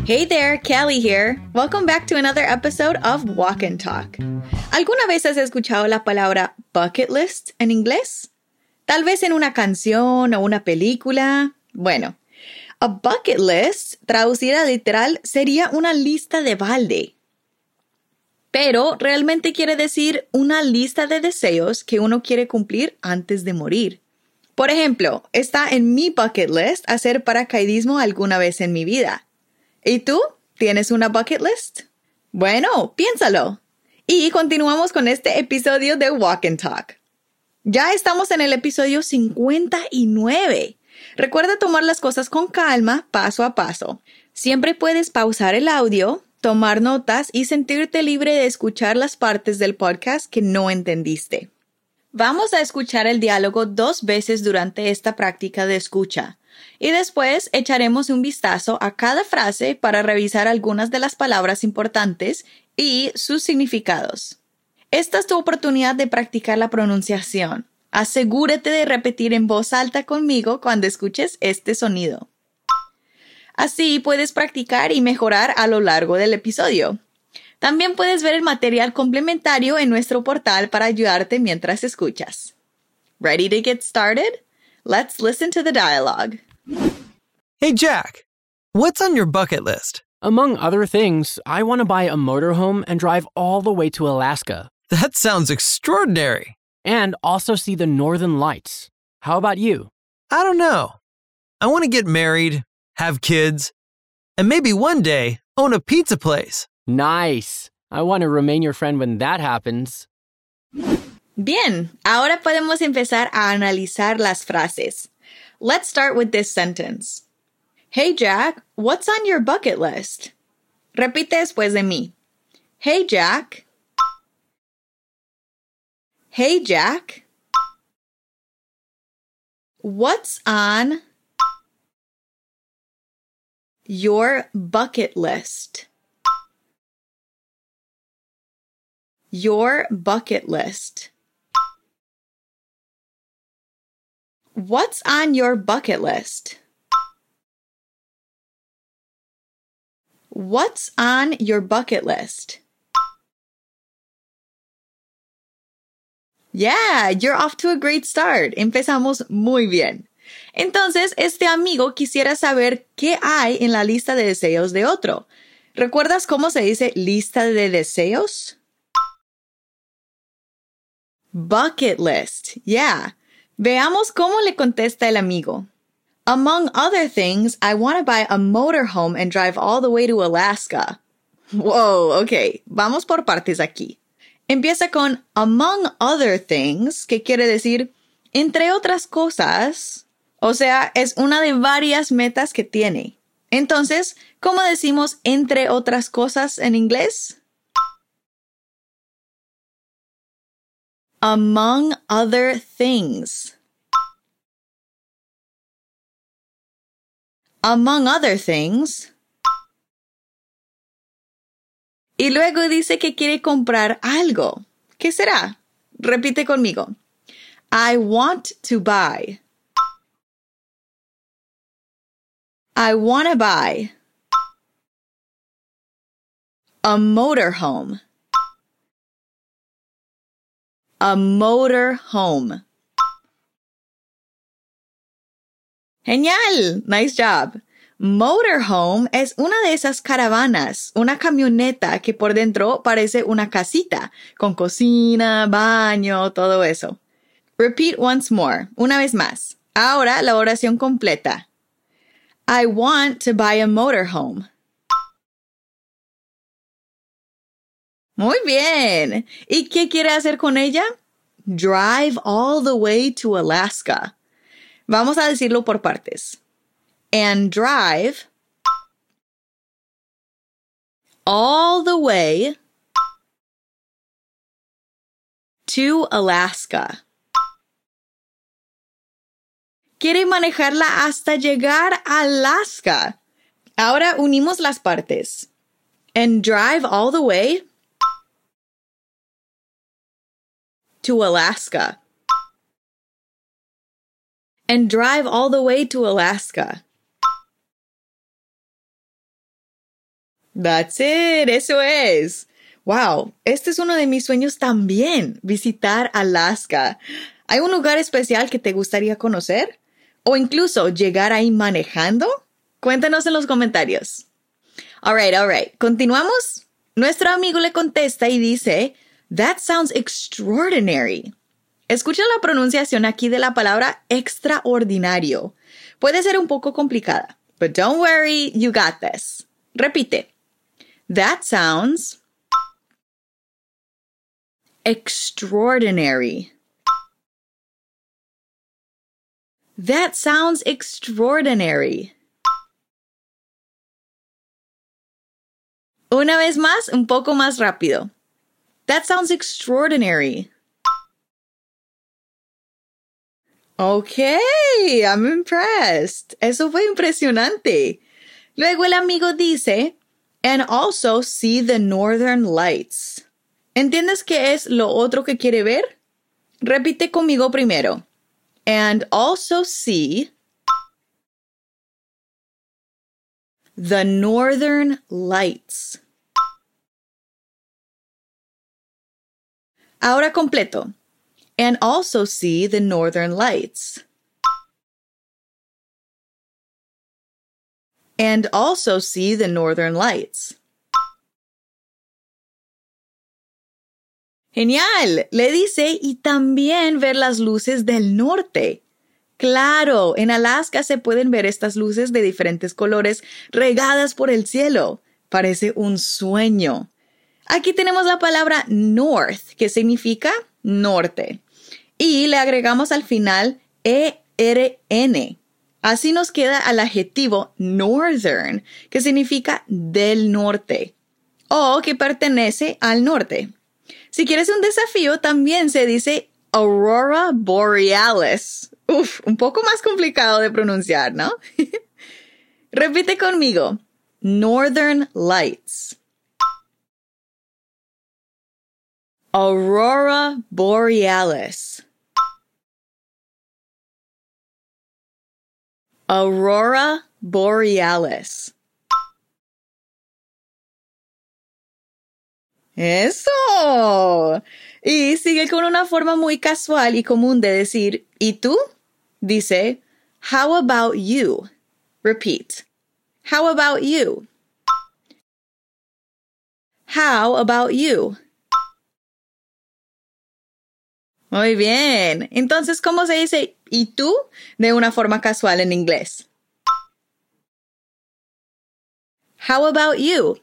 Hey there, Kelly here. Welcome back to another episode of Walk and Talk. ¿Alguna vez has escuchado la palabra bucket list en inglés? Tal vez en una canción o una película. Bueno, a bucket list, traducida literal, sería una lista de balde. Pero realmente quiere decir una lista de deseos que uno quiere cumplir antes de morir. Por ejemplo, está en mi bucket list hacer paracaidismo alguna vez en mi vida. ¿Y tú? ¿Tienes una bucket list? Bueno, piénsalo. Y continuamos con este episodio de Walk and Talk. Ya estamos en el episodio 59. Recuerda tomar las cosas con calma, paso a paso. Siempre puedes pausar el audio, tomar notas y sentirte libre de escuchar las partes del podcast que no entendiste. Vamos a escuchar el diálogo 2 veces durante esta práctica de escucha. Y después echaremos un vistazo a cada frase para revisar algunas de las palabras importantes y sus significados. Esta es tu oportunidad de practicar la pronunciación. Asegúrate de repetir en voz alta conmigo cuando escuches este sonido. Así puedes practicar y mejorar a lo largo del episodio. También puedes ver el material complementario en nuestro portal para ayudarte mientras escuchas. Ready to get started? Let's listen to the dialogue. Hey, Jack, what's on your bucket list? Among other things, I want to buy a motorhome and drive all the way to Alaska. That sounds extraordinary. And also see the Northern Lights. How about you? I don't know. I want to get married, have kids, and maybe one day own a pizza place. Nice. I want to remain your friend when that happens. Bien, ahora podemos empezar a analizar las frases. Let's start with this sentence. Hey Jack, what's on your bucket list? Repite después de mí. Hey Jack. Hey Jack. What's on your bucket list? Your bucket list. What's on your bucket list? What's on your bucket list? Yeah, you're off to a great start. Empezamos muy bien. Entonces, este amigo quisiera saber qué hay en la lista de deseos de otro. ¿Recuerdas cómo se dice lista de deseos? Bucket list. Yeah. Veamos cómo le contesta el amigo. Among other things, I want to buy a motorhome and drive all the way to Alaska. Wow, ok. Vamos por partes aquí. Empieza con among other things, que quiere decir entre otras cosas. O sea, es una de varias metas que tiene. Entonces, ¿cómo decimos entre otras cosas en inglés? Among other things. Among other things. Y luego dice que quiere comprar algo. ¿Qué será? Repite conmigo. I want to buy. I want to buy a motorhome. A motorhome. Genial! Nice job. Motorhome es una de esas caravanas, una camioneta que por dentro parece una casita, con cocina, baño, todo eso. Repeat once more. Una vez más. Ahora la oración completa. I want to buy a motorhome. Muy bien. ¿Y qué quiere hacer con ella? Drive all the way to Alaska. Vamos a decirlo por partes. And drive all the way to Alaska. Quiere manejarla hasta llegar a Alaska. Ahora unimos las partes. And drive all the way to Alaska. And drive all the way to Alaska. That's it, eso es. Wow, este es uno de mis sueños también, visitar Alaska. ¿Hay un lugar especial que te gustaría conocer? ¿O incluso llegar ahí manejando? Cuéntanos en los comentarios. All right. ¿Continuamos? Nuestro amigo le contesta y dice, That sounds extraordinary. Escucha la pronunciación aquí de la palabra extraordinario. Puede ser un poco complicada, but don't worry, you got this. Repite. That sounds extraordinary. That sounds extraordinary. Una vez más, un poco más rápido. That sounds extraordinary. Okay, I'm impressed. Eso fue impresionante. Luego el amigo dice, and also see the northern lights. ¿Entiendes qué es lo otro que quiere ver? Repite conmigo primero. And also see the northern lights. Ahora completo. And also see the northern lights. And also see the northern lights. Genial, le dice, y también ver las luces del norte. Claro, en Alaska se pueden ver estas luces de diferentes colores regadas por el cielo. Parece un sueño. Aquí tenemos la palabra north, que significa norte. Y le agregamos al final ERN. Así nos queda el adjetivo northern, que significa del norte, o que pertenece al norte. Si quieres un desafío, también se dice Aurora Borealis. Uf, un poco más complicado de pronunciar, ¿no? Repite conmigo. Northern Lights. Aurora Borealis. Aurora Borealis. ¡Eso! Y sigue con una forma muy casual y común de decir, ¿y tú? Dice, how about you? Repeat. How about you? How about you? Muy bien. Entonces, ¿cómo se dice ¿y tú? De una forma casual en inglés? How about you?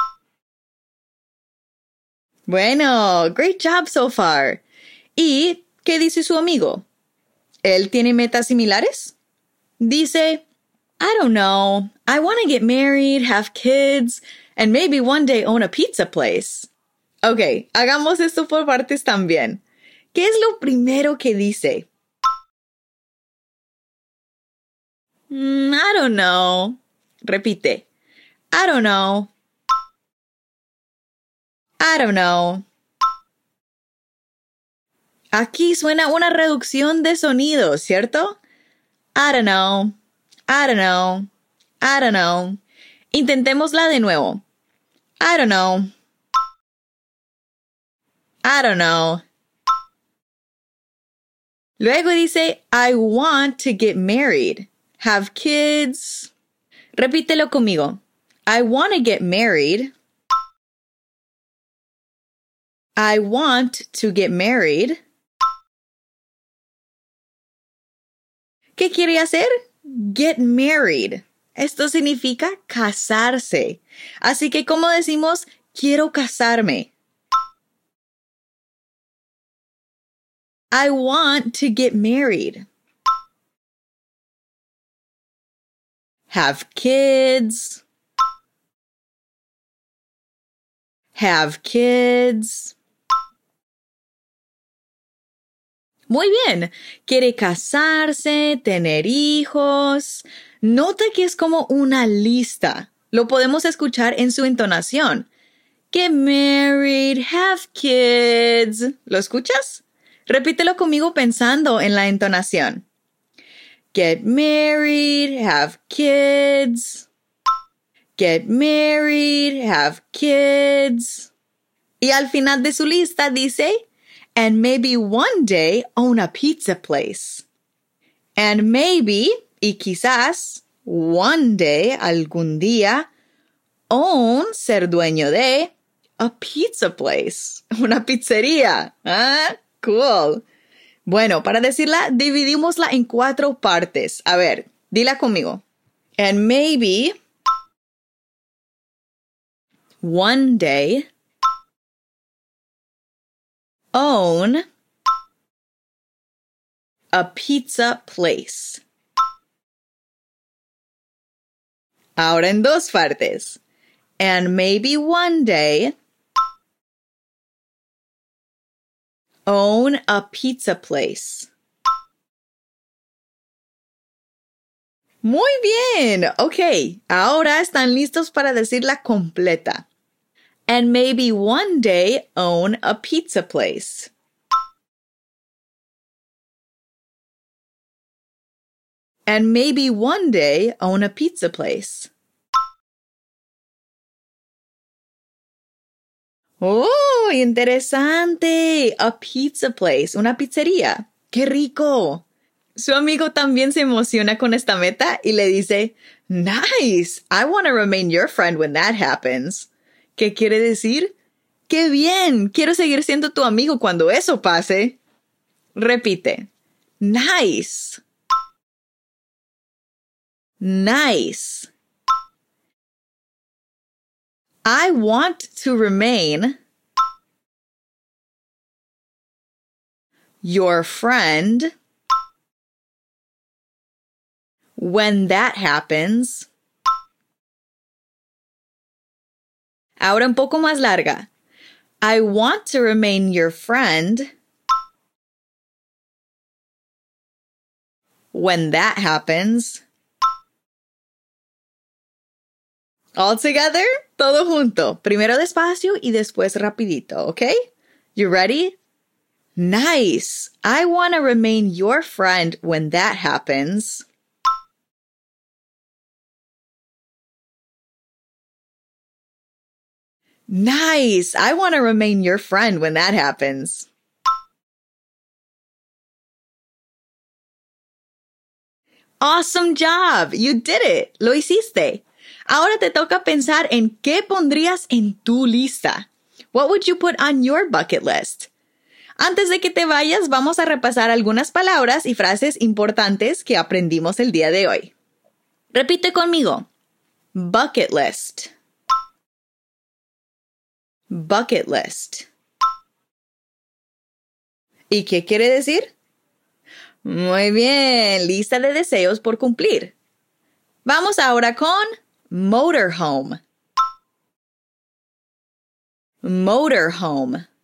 Bueno, great job so far. ¿Y qué dice su amigo? ¿Él tiene metas similares? Dice, I don't know. I want to get married, have kids, and maybe one day own a pizza place. Ok, hagamos esto por partes también. ¿Qué es lo primero que dice? I don't know. Repite. I don't know. I don't know. Aquí suena una reducción de sonidos, ¿cierto? I don't know. I don't know. I don't know. Intentémosla de nuevo. I don't know. I don't know. Luego dice, I want to get married, have kids. Repítelo conmigo. I want to get married. I want to get married. ¿Qué quiere hacer? Get married. Esto significa casarse. Así que, ¿cómo decimos quiero casarme? I want to get married. Have kids. Have kids. Muy bien. Quiere casarse, tener hijos. Nota que es como una lista. Lo podemos escuchar en su entonación. Get married, have kids. ¿Lo escuchas? Repítelo conmigo pensando en la entonación. Get married, have kids. get married, have kids. Y al final de su lista dice, and maybe one day own a pizza place. And maybe, y quizás, one day, algún día, own, ser dueño de, a pizza place, una pizzería. Ah, cool. Bueno, para decirla, dividimosla en 4 partes. A ver, dila conmigo. And maybe one day own a pizza place. Ahora en 2 partes. And maybe one day own a pizza place. Muy bien. Ok, ahora están listos para decirla completa. And maybe one day own a pizza place. And maybe one day own a pizza place. ¡Oh, interesante! A pizza place, una pizzería. ¡Qué rico! Su amigo también se emociona con esta meta y le dice, Nice! I want to remain your friend when that happens. ¿Qué quiere decir? ¡Qué bien! Quiero seguir siendo tu amigo cuando eso pase. Repite. Nice. Nice. I want to remain your friend when that happens. Ahora un poco más larga. I want to remain your friend when that happens. All together, todo junto. Primero despacio y después rapidito, ¿ok? You ready? Nice. I want to remain your friend when that happens. Nice. I want to remain your friend when that happens. Awesome job. You did it. Lo hiciste. Ahora te toca pensar en qué pondrías en tu lista. What would you put on your bucket list? Antes de que te vayas, vamos a repasar algunas palabras y frases importantes que aprendimos el día de hoy. Repite conmigo. Bucket list. Bucket list. ¿Y qué quiere decir? Muy bien, lista de deseos por cumplir. Vamos ahora con motorhome. Motorhome.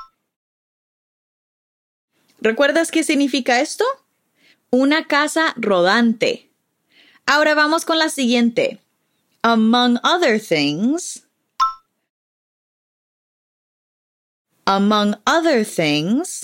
¿Recuerdas qué significa esto? Una casa rodante. Ahora vamos con la siguiente. Among other things. Among other things.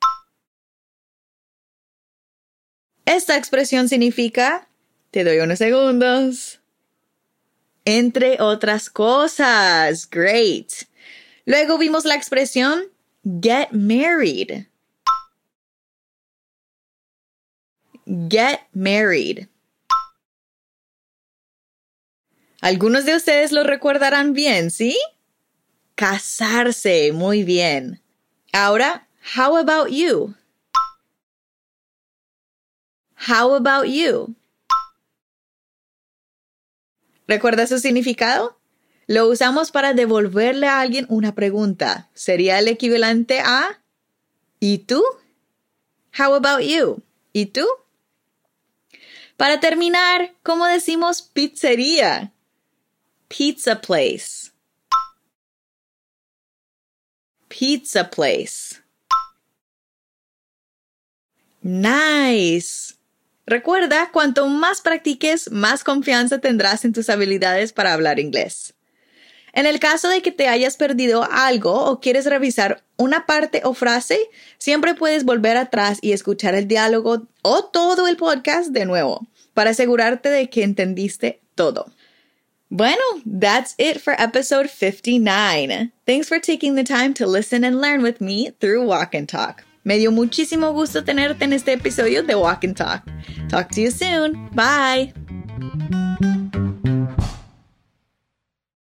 Esta expresión significa, te doy unos segundos, entre otras cosas. Great. Luego vimos la expresión get married. Get married. Algunos de ustedes lo recordarán bien, ¿sí? Casarse. Muy bien. Ahora, how about you? How about you? ¿Recuerda su significado? Lo usamos para devolverle a alguien una pregunta. Sería el equivalente a ¿y tú? How about you? ¿Y tú? Para terminar, ¿cómo decimos pizzería? Pizza place. Pizza place. Nice. Recuerda, cuanto más practiques, más confianza tendrás en tus habilidades para hablar inglés. En el caso de que te hayas perdido algo o quieres revisar una parte o frase, siempre puedes volver atrás y escuchar el diálogo o todo el podcast de nuevo para asegurarte de que entendiste todo. Bueno, that's it for episode 59. Thanks for taking the time to listen and learn with me through Walk and Talk. Me dio muchísimo gusto tenerte en este episodio de Walk and Talk. Talk to you soon. Bye.